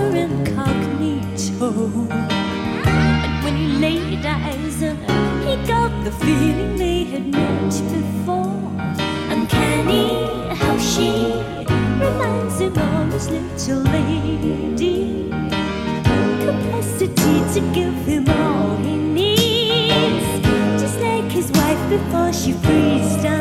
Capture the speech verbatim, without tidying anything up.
incognito. And when he laid eyes on her, he got the feeling they had met before. Uncanny how she reminds him of his little lady. Capacity to give him all he needs, just like his wife before she freezes down.